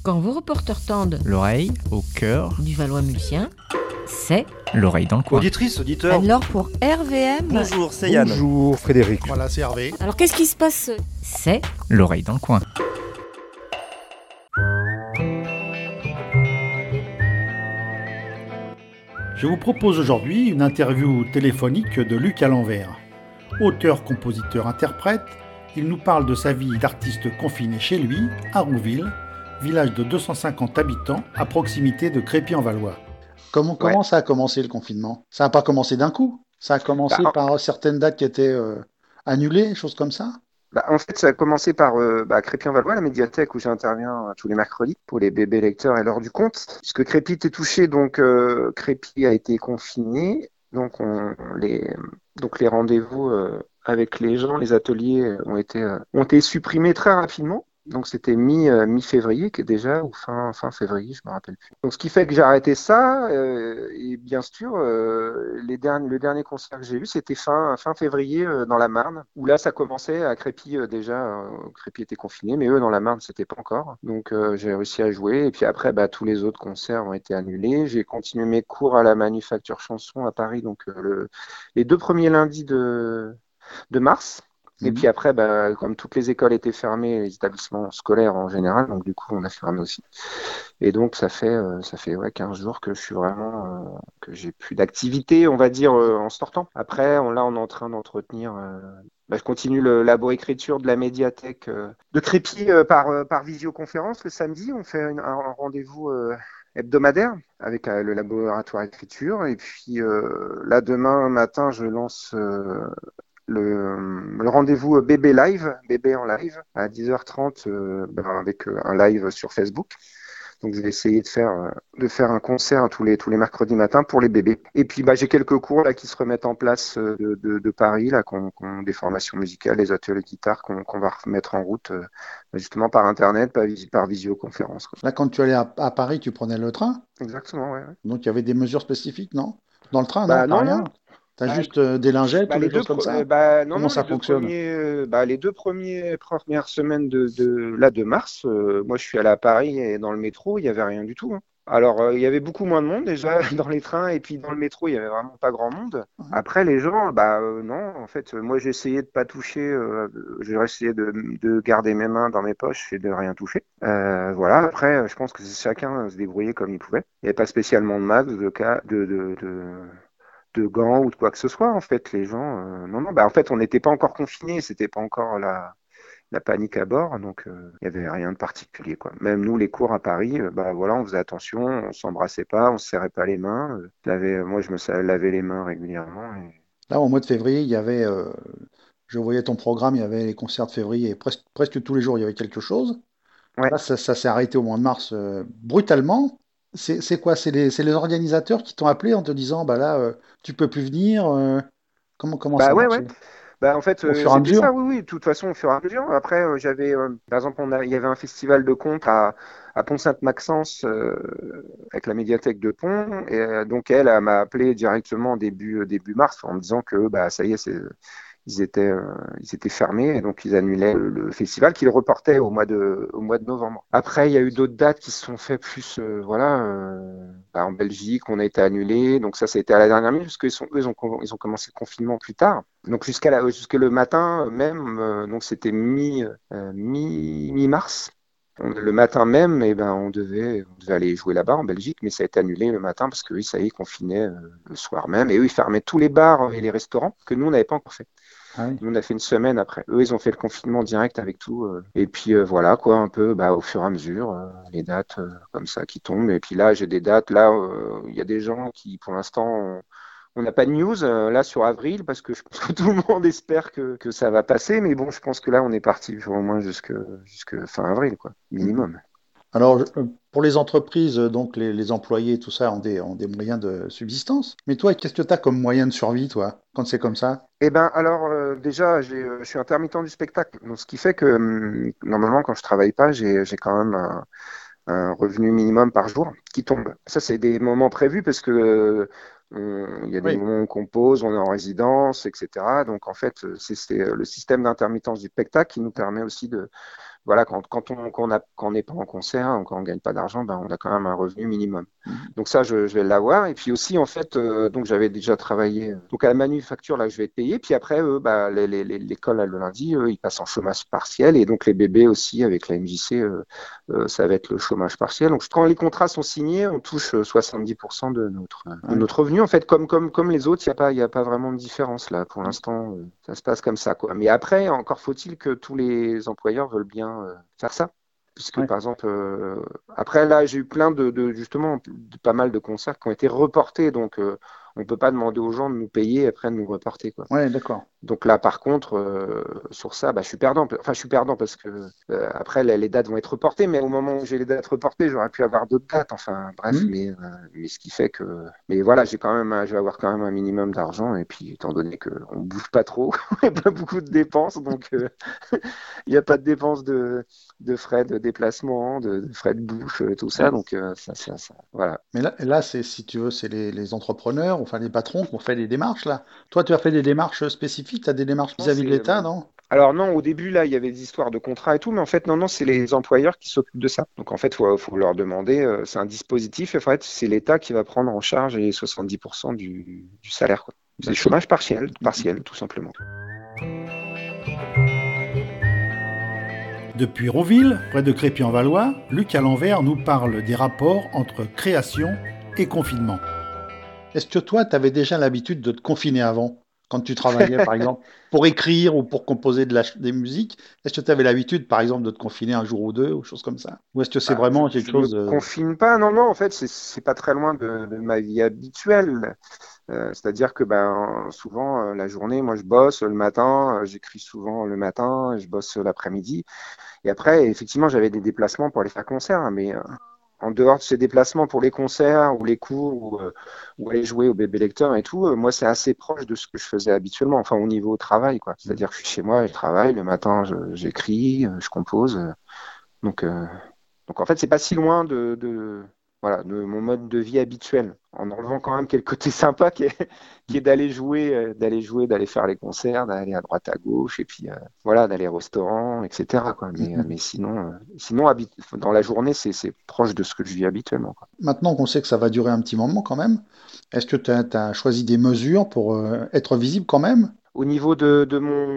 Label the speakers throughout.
Speaker 1: Quand vos reporters tendent
Speaker 2: L'oreille au cœur
Speaker 1: du Valois-Mulsien, c'est
Speaker 2: l'oreille dans le coin.
Speaker 3: Auditrice, auditeur.
Speaker 1: alors pour RVM.
Speaker 3: Bonjour, c'est Yann.
Speaker 4: Bonjour Frédéric.
Speaker 5: Voilà, c'est Hervé.
Speaker 1: Alors qu'est-ce qui se passe? C'est
Speaker 2: L'oreille dans le coin.
Speaker 5: Je vous propose aujourd'hui une interview téléphonique de Luc à l'envers. Auteur, compositeur, interprète, il nous parle de sa vie d'artiste confiné chez lui, à Rouville, village de 250 habitants à proximité de Crépy-en-Valois. Comment ça a commencé le confinement? Ça n'a pas commencé d'un coup? Ça a commencé par certaines dates qui étaient annulées, choses comme ça?
Speaker 6: En fait, ça a commencé par Crépy-en-Valois, la médiathèque où j'interviens tous les mercredis pour les bébés lecteurs et l'heure du conte. Puisque Crépy était touché, donc Crépy a été confiné. Donc les rendez-vous avec les gens, les ateliers ont été supprimés très rapidement. Donc c'était mi-février qui est déjà, ou fin février, je me rappelle plus. Donc ce qui fait que j'ai arrêté ça, et bien sûr, le dernier concert que j'ai eu, c'était fin février dans la Marne, où là ça commençait à Crépy déjà, Crépy était confiné, mais eux dans la Marne c'était pas encore. Donc j'ai réussi à jouer, et puis après tous les autres concerts ont été annulés. J'ai continué mes cours à la Manufacture Chanson à Paris, donc les 2 premiers lundis de mars. Et puis après, comme toutes les écoles étaient fermées, les établissements scolaires en général, donc du coup, on a fermé aussi. Et donc, ça fait 15 jours que je suis vraiment, que j'ai plus d'activité, on va dire, en sortant. Après, on est en train d'entretenir. Je continue la labo-écriture de la médiathèque de Crépy par visioconférence le samedi. On fait un rendez-vous hebdomadaire avec le laboratoire écriture. Et puis là, demain matin, je lance le rendez-vous bébé en live à 10h30 avec un live sur Facebook. Donc je vais essayer de faire un concert tous les mercredis matins pour les bébés. Et puis j'ai quelques cours là qui se remettent en place de Paris là, des formations musicales, des ateliers de guitare qu'on va remettre en route justement par internet, par visioconférence.
Speaker 5: Là, quand tu allais à Paris, tu prenais le train?
Speaker 6: Exactement, ouais.
Speaker 5: Donc il y avait des mesures spécifiques, non? Dans le train,
Speaker 6: non,
Speaker 5: rien.
Speaker 6: Non.
Speaker 5: T'as juste des lingettes ou des choses comme ça? Comment ça fonctionne?
Speaker 6: Les 2 premières semaines de mars, moi je suis allé à Paris et dans le métro, il n'y avait rien du tout. Hein. Alors, il y avait beaucoup moins de monde déjà dans les trains et puis dans le métro, il n'y avait vraiment pas grand monde. Après, les gens, non, en fait, moi j'ai essayé de pas toucher, j'ai essayé de garder mes mains dans mes poches et de rien toucher. Voilà, après, je pense que chacun se débrouillait comme il pouvait. Il n'y avait pas spécialement de masque, de gants ou de quoi que ce soit, en fait, les gens... en fait, on n'était pas encore confinés, c'était pas encore la panique à bord, donc il n'y avait rien de particulier, quoi. Même nous, les cours à Paris, on faisait attention, on s'embrassait pas, on se serrait pas les mains. Moi, je me lavais les mains régulièrement.
Speaker 5: Là, au mois de février, il y avait... je voyais ton programme, il y avait les concerts de février, presque tous les jours, il y avait quelque chose.
Speaker 6: Ouais.
Speaker 5: Là, ça s'est arrêté au mois de mars brutalement. C'est quoi? C'est les organisateurs qui t'ont appelé en te disant, tu peux plus venir. Comment ça marche?
Speaker 6: En fait,
Speaker 5: Au fur et à
Speaker 6: c'était
Speaker 5: mesure?
Speaker 6: ça, oui, de toute façon, au fur et à mesure. Après, j'avais, par exemple, il y avait un festival de contes à Pont-Sainte-Maxence avec la médiathèque de Pont. Et donc, elle m'a appelé directement début mars en me disant que ça y est, ils étaient fermés et donc ils annulaient le festival qu'ils reportaient au mois de novembre. Après, il y a eu d'autres dates qui se sont fait plus, en Belgique, on a été annulé. Donc ça a été à la dernière minute parce qu'ils ont commencé le confinement plus tard. Donc jusque le matin même, donc c'était mi-mars. Le matin même, on devait aller jouer là-bas en Belgique, mais ça a été annulé le matin parce que ça y est, ils confinaient le soir même. Et eux, ils fermaient tous les bars et les restaurants que nous, on n'avait pas encore fait.
Speaker 5: Ah oui.
Speaker 6: Nous, on a fait une semaine après. Eux, ils ont fait le confinement direct avec tout. Et puis voilà, quoi, un peu au fur et à mesure, les dates comme ça qui tombent. Et puis là, j'ai des dates. Là, il y a des gens qui, pour l'instant, on n'a pas de news là sur avril parce que je pense que tout le monde espère que ça va passer. Mais bon, je pense que là, on est parti au moins jusque fin avril, quoi, minimum.
Speaker 5: Alors, pour les entreprises, donc les employés, tout ça, ont des moyens de subsistance. Mais toi, qu'est-ce que tu as comme moyen de survie, toi, quand c'est comme ça?
Speaker 6: Alors, déjà, je suis intermittent du spectacle. Donc, ce qui fait que, normalement, quand je travaille pas, j'ai quand même un revenu minimum par jour qui tombe. Ça, c'est des moments prévus parce que il y a des
Speaker 5: Oui.
Speaker 6: moments où on compose, on est en résidence, etc. Donc, en fait, c'est le système d'intermittence du spectacle qui nous permet aussi voilà, quand on n'est pas en concert, quand on gagne pas d'argent, ben, on a quand même un revenu minimum. Donc ça, je vais l'avoir. Et puis aussi, en fait, donc j'avais déjà travaillé donc à la manufacture, là, je vais être payé. Puis après, bah, l'école, là, le lundi, ils passent en chômage partiel. Et donc les bébés aussi, avec la MJC, ça va être le chômage partiel. Donc quand les contrats sont signés, on touche 70% de notre revenu. En fait, comme les autres, il y a pas vraiment de différence là. Pour l'instant, ça se passe comme ça, quoi. Mais après, encore faut-il que tous les employeurs veulent bien faire ça. Puisque par exemple, après là, j'ai eu plein justement pas mal de concerts qui ont été reportés, donc on ne peut pas demander aux gens de nous payer et après de nous reporter, quoi.
Speaker 5: Ouais, d'accord.
Speaker 6: Donc là, par contre, sur ça, bah, je suis perdant. Enfin, je suis perdant parce que après, les dates vont être reportées, mais au moment où j'ai les dates reportées, j'aurais pu avoir d'autres dates. Enfin, bref, mais ce qui fait que. Mais voilà, je vais avoir quand même un minimum d'argent. Et puis, étant donné qu'on ne bouge pas trop, il n'y a pas beaucoup de dépenses, donc il n'y a pas de dépenses de frais de déplacement, de frais de bouche, tout ça. Donc, ça, voilà.
Speaker 5: Mais là si tu veux, c'est les entrepreneurs, enfin les patrons qui ont fait des démarches, là. Toi, tu as fait des démarches spécifiques, tu as des démarches vis-à-vis de l'État, non?
Speaker 6: Alors non, au début, là, il y avait des histoires de contrats et tout, mais en fait, non, c'est les employeurs qui s'occupent de ça. Donc en fait, faut leur demander, c'est un dispositif, et en fait, c'est l'État qui va prendre en charge les 70% du salaire, quoi. C'est le chômage partiel, tout simplement.
Speaker 5: Depuis Rouville, près de Crépy-en-Valois, Luc à l'envers nous parle des rapports entre création et confinement. Est-ce que toi, tu avais déjà l'habitude de te confiner avant, quand tu travaillais, par exemple, pour écrire ou pour composer des musiques? Est-ce que tu avais l'habitude, par exemple, de te confiner un jour ou deux, ou choses comme ça? Ou est-ce que c'est vraiment quelque chose
Speaker 6: Je me confine pas, non, en fait, c'est pas très loin de ma vie habituelle. C'est-à-dire que souvent, la journée, moi, je bosse le matin, j'écris souvent le matin, je bosse l'après-midi. Et après, effectivement, j'avais des déplacements pour aller faire concert, hein, mais en dehors de ces déplacements pour les concerts ou les cours ou aller jouer au bébé lecteur et tout, moi, c'est assez proche de ce que je faisais habituellement, enfin, au niveau travail, quoi. C'est-à-dire que je suis chez moi, je travaille, le matin, j'écris, je compose. Donc, en fait, c'est pas si loin voilà, de mon mode de vie habituel, en enlevant quand même quel côté sympa qui est d'aller jouer, d'aller faire les concerts, d'aller à droite à gauche, et puis voilà, d'aller au restaurant, etc., quoi. Mais sinon, dans la journée, c'est proche de ce que je vis habituellement, quoi.
Speaker 5: Maintenant qu'on sait que ça va durer un petit moment quand même, est-ce que tu as choisi des mesures pour être visible quand même?
Speaker 6: Au niveau de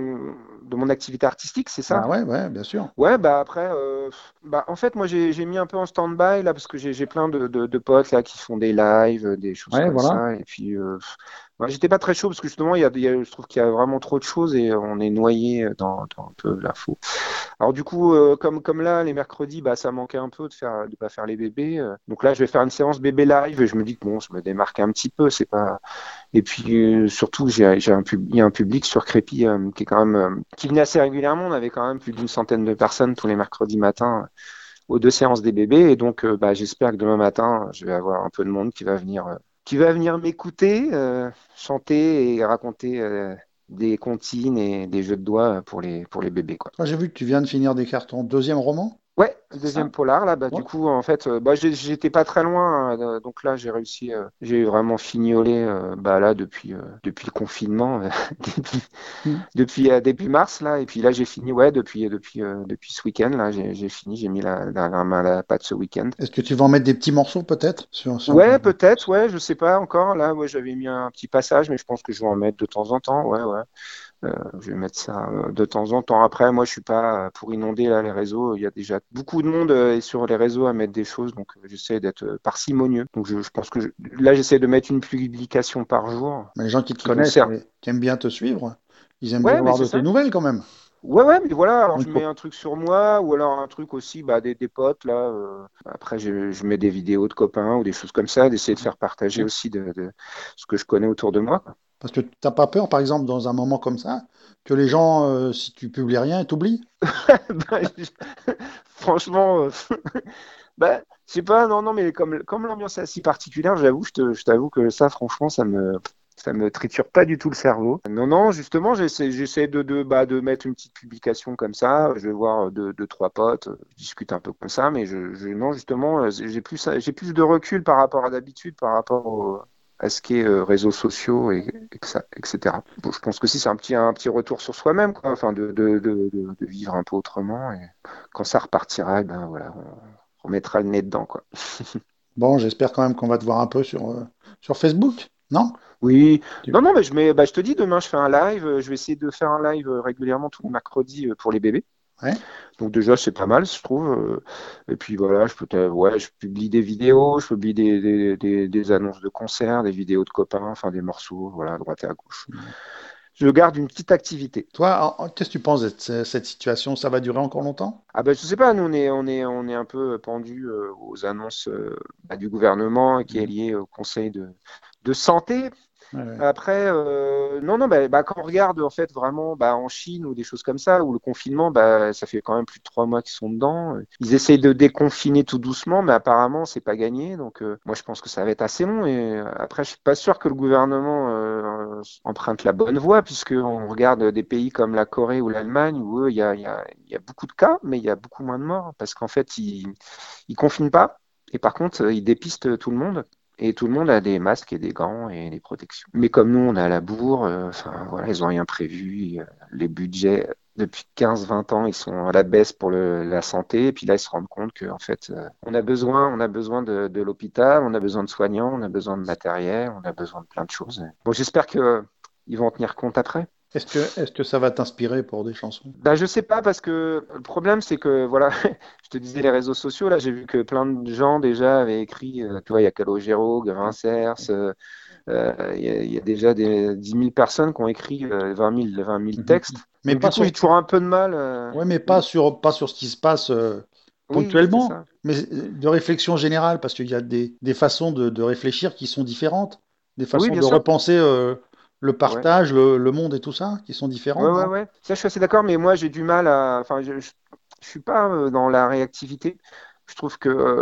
Speaker 6: mon activité artistique, c'est ça?
Speaker 5: Ouais, bien sûr.
Speaker 6: Ouais, après, en fait, moi, j'ai mis un peu en stand-by là parce que j'ai plein de potes là qui font des lives, des choses comme ça. Et puis, j'étais pas très chaud parce que justement, je trouve qu'il y a vraiment trop de choses et on est noyé dans un peu l'info. Alors du coup, comme là, les mercredis, ça manquait un peu de pas faire les bébés. Donc là, je vais faire une séance bébé live et je me dis que bon, je me démarque un petit peu, c'est pas. Et puis surtout, il y a un public sur Crépy qui est quand même qui venait assez régulièrement. On avait quand même plus d'une centaine de personnes tous les mercredis matins aux 2 séances des bébés. Et donc, j'espère que demain matin, je vais avoir un peu de monde qui va venir m'écouter, chanter et raconter des comptines et des jeux de doigts pour les bébés, quoi.
Speaker 5: J'ai vu que tu viens de finir d'écrire ton deuxième roman.
Speaker 6: Ouais, deuxième polar là, du coup en fait, j'étais pas très loin, donc là j'ai réussi, j'ai vraiment fignolé là depuis le confinement, depuis début mars là, et puis là j'ai fini, depuis ce week-end là, j'ai fini, j'ai mis la main à la pâte ce week-end.
Speaker 5: Est-ce que tu vas en mettre des petits morceaux peut-être
Speaker 6: Ouais, peut-être, ouais, je sais pas encore. Là, j'avais mis un petit passage, mais je pense que je vais en mettre de temps en temps. Ouais. Je vais mettre ça de temps en temps. Après, moi, je suis pas pour inonder là, les réseaux. Il y a déjà beaucoup de monde sur les réseaux à mettre des choses, donc j'essaie d'être parcimonieux. Donc, je pense que là, j'essaie de mettre une publication par jour.
Speaker 5: Mais les gens qui te connaissent, qui aiment bien te suivre, ils aiment bien avoir de tes nouvelles quand même.
Speaker 6: Ouais, mais voilà, alors je mets un truc sur moi, ou alors un truc aussi, des potes, là. Après, je mets des vidéos de copains ou des choses comme ça, d'essayer de faire partager aussi de ce que je connais autour de moi, quoi.
Speaker 5: Parce que tu n'as pas peur, par exemple, dans un moment comme ça, que les gens, si tu publies rien, t'oublient?
Speaker 6: Franchement, je sais pas, non, mais comme l'ambiance est si particulière, je t'avoue que ça, franchement, ça me triture pas du tout le cerveau. Non, justement, j'essaie de mettre une petite publication comme ça. Je vais voir deux, trois potes, je discute un peu comme ça, mais non, justement, j'ai plus de recul par rapport à d'habitude, par rapport ce qui est réseaux sociaux etc. Bon, je pense que si c'est un petit retour sur soi-même, quoi, enfin de vivre un peu autrement, et quand ça repartira, ben voilà, on remettra le nez dedans, quoi.
Speaker 5: Bon, j'espère quand même qu'on va te voir un peu sur Facebook, non?
Speaker 6: Oui, non, mais je te dis, demain je fais un live, je vais essayer de faire un live régulièrement tous les mercredis pour les bébés.
Speaker 5: Ouais.
Speaker 6: Donc déjà c'est pas mal, je trouve. Et puis voilà, je publie des vidéos, je publie des annonces de concerts, des vidéos de copains, enfin des morceaux, voilà, à droite et à gauche. Je garde une petite activité.
Speaker 5: Toi, qu'est-ce que tu penses de cette situation? Ça va durer encore longtemps?
Speaker 6: Ah ben je sais pas, nous on est un peu pendu aux annonces du gouvernement qui est lié au conseil de santé.
Speaker 5: Ouais.
Speaker 6: Après, non, quand on regarde en fait vraiment en Chine ou des choses comme ça, où le confinement, ça fait quand même plus de 3 mois qu'ils sont dedans. Ils essayent de déconfiner tout doucement, mais apparemment c'est pas gagné. Donc moi je pense que ça va être assez long. Et après, je suis pas sûr que le gouvernement emprunte la bonne voie, puisque on regarde des pays comme la Corée ou l'Allemagne où il y a beaucoup de cas, mais il y a beaucoup moins de morts, parce qu'en fait ils confinent pas, et par contre ils dépistent tout le monde. Et tout le monde a des masques et des gants et des protections. Mais comme nous, on est à la bourre, voilà, ils n'ont rien prévu. Les budgets, depuis 15-20 ans, ils sont à la baisse pour la santé. Et puis là, ils se rendent compte qu'en fait, on a besoin de l'hôpital, on a besoin de soignants, on a besoin de matériel, on a besoin de plein de choses. Bon, j'espère qu'ils vont en tenir compte après.
Speaker 5: Est-ce que ça va t'inspirer pour des chansons?
Speaker 6: Je sais pas, parce que le problème c'est que voilà, je te disais les réseaux sociaux, là j'ai vu que plein de gens déjà avaient écrit, tu vois, il y a Calogero, Gavin Cers, il y a déjà 10 000 personnes qui ont écrit 20 000 textes.
Speaker 5: Mais
Speaker 6: donc,
Speaker 5: pas
Speaker 6: du coup, j'ai toujours un peu de mal.
Speaker 5: Ouais, mais pas sur ce qui se passe ponctuellement,
Speaker 6: c'est ça.
Speaker 5: mais de réflexion générale, parce qu'il y a des façons de réfléchir qui sont différentes, des façons
Speaker 6: bien
Speaker 5: de
Speaker 6: sûr.
Speaker 5: repenser le partage, le monde et tout ça, qui sont différentes.
Speaker 6: Ouais. Ça, je suis assez d'accord, mais moi, j'ai du mal à. Enfin, je suis pas dans la réactivité. Je trouve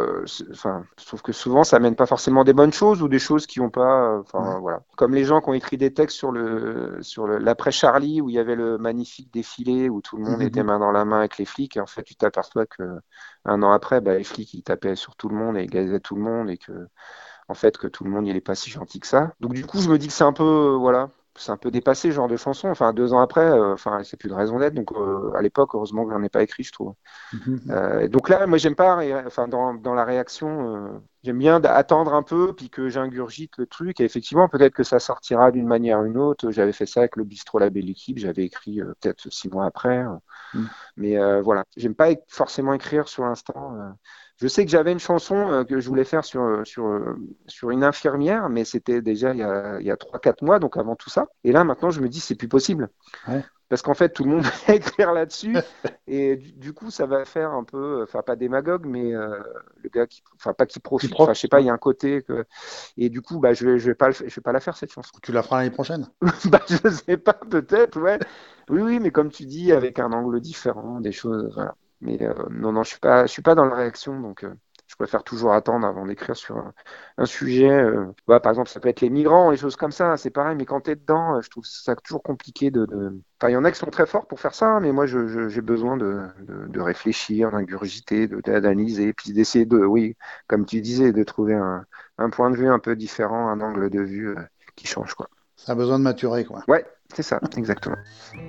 Speaker 6: que souvent, ça mène pas forcément des bonnes choses, ou des choses qui n'ont pas. Voilà. Comme les gens qui ont écrit des textes sur l'après Charlie, où il y avait le magnifique défilé, où tout le monde était main dans la main avec les flics. Et en fait, tu t'aperçois que 1 an après, les flics, ils tapaient sur tout le monde et ils gazaient tout le monde, et que en fait, que tout le monde, il est pas si gentil que ça. Donc du coup, je me dis que c'est un peu, voilà, c'est un peu dépassé, ce genre de chanson. Enfin, 2 ans après, c'est plus de raison d'être. Donc à l'époque, heureusement que j'en ai pas écrit, je trouve. Donc là, moi, j'aime pas, dans la réaction, j'aime bien attendre un peu, puis que j'ingurgite le truc. Et effectivement, peut-être que ça sortira d'une manière ou une autre. J'avais fait ça avec le Bistrot La Belle Équipe. J'avais écrit peut-être 6 mois après. Mais voilà, j'aime pas forcément écrire sur l'instant. Je sais que j'avais une chanson que je voulais faire sur une infirmière, mais c'était déjà il y a 3-4 mois, donc avant tout ça. Et là, maintenant, je me dis, c'est plus possible.
Speaker 5: Ouais.
Speaker 6: Parce qu'en fait, tout le monde va écrire là-dessus. Et du coup, ça va faire un peu, pas démagogue, mais le gars pas qui profite. Je sais pas, il y a un côté que. Et du coup, je vais pas la faire, cette chanson.
Speaker 5: Tu la feras l'année prochaine?
Speaker 6: Je sais pas, peut-être, ouais. Oui, mais comme tu dis, avec un angle différent, des choses, voilà. Mais non, je suis pas dans la réaction, donc je préfère toujours attendre avant d'écrire sur un sujet. Par exemple, ça peut être les migrants, les choses comme ça, c'est pareil, mais quand tu es dedans, je trouve ça toujours compliqué Enfin, il y en a qui sont très forts pour faire ça, mais moi, j'ai besoin de réfléchir, d'ingurgiter, d'analyser, puis d'essayer comme tu disais, de trouver un point de vue un peu différent, un angle de vue qui change, quoi.
Speaker 5: Ça a besoin de maturer, quoi.
Speaker 6: Ouais, c'est ça, exactement.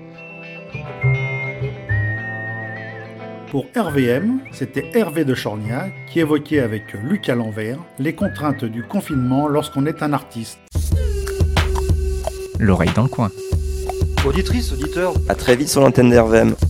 Speaker 5: Pour RVM, c'était Hervé de Chorgnac qui évoquait avec Luc à l'envers les contraintes du confinement lorsqu'on est un artiste.
Speaker 2: L'oreille dans le coin.
Speaker 3: Auditrice, auditeur,
Speaker 4: à très vite sur l'antenne d'RVM.